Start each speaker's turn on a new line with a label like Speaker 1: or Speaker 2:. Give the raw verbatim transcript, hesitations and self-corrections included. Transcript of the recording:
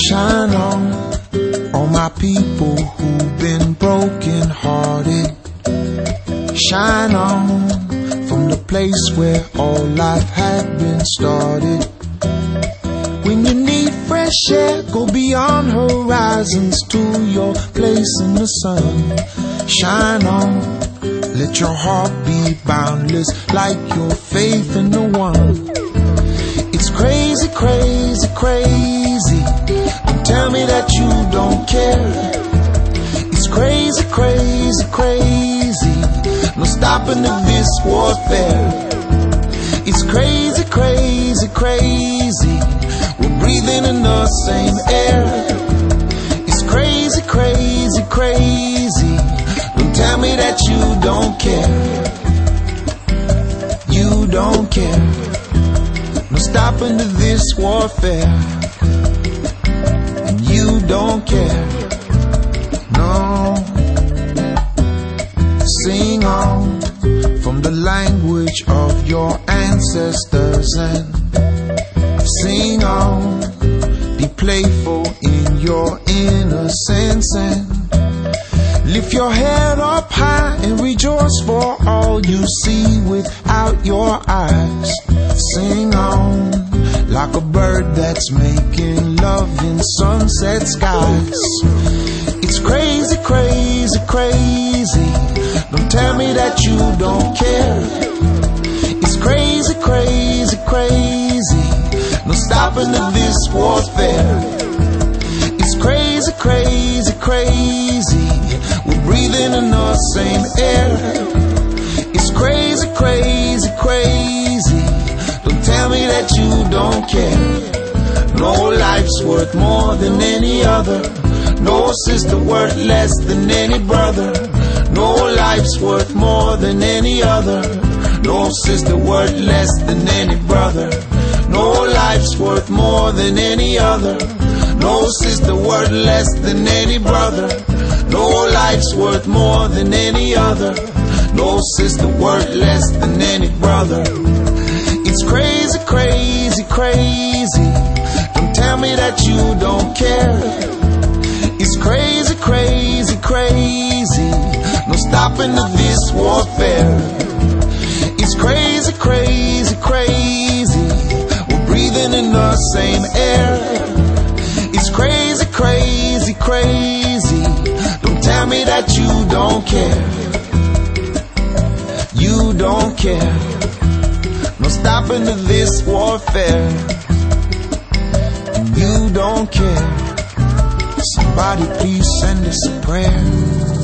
Speaker 1: Shine on, all my people who've been broken hearted. Shine on, from the place where all life had been started. When you need fresh air, go beyond horizons to your place in the sun. Shine on, let your heart be boundless like your faith in the one. It's crazy, crazy, crazy. Don't tell me that you don't care. It's crazy, crazy, crazy. No stopping to this warfare. It's crazy, crazy, crazy. We're breathing in the same air. It's crazy, crazy, crazy. Don't tell me that you don't care. You don't care. No stopping to this warfare. And you don't care. No. Sing on from the language of your ancestors and sing on. Be playful in your innocence and lift your head up high and rejoice for all you see without your eyes. Sing on like a bird that's making love in sunset skies. It's crazy, crazy, crazy. Don't tell me that you don't care. It's crazy, crazy, crazy. No stopping to this warfare. It's crazy, crazy, crazy. We're breathing in the same air. It's crazy, crazy, crazy. Don't tell me that you don't care. No life's worth more than any other. No sister worth less than any brother. No life's worth more than any other. No sister worth less than any brother. No life's worth more than any other. No sister worth less than any brother. No life's worth more than any other. No sister worth less than any brother. It's crazy, crazy, crazy. Don't tell me that you don't care. It's crazy, crazy, crazy. No stopping to this warfare. It's crazy, crazy, crazy. We're breathing in the same air. It's crazy, crazy, crazy. Don't tell me that you don't care. You don't care. No stopping to this warfare. You don't care. Somebody please send us a prayer.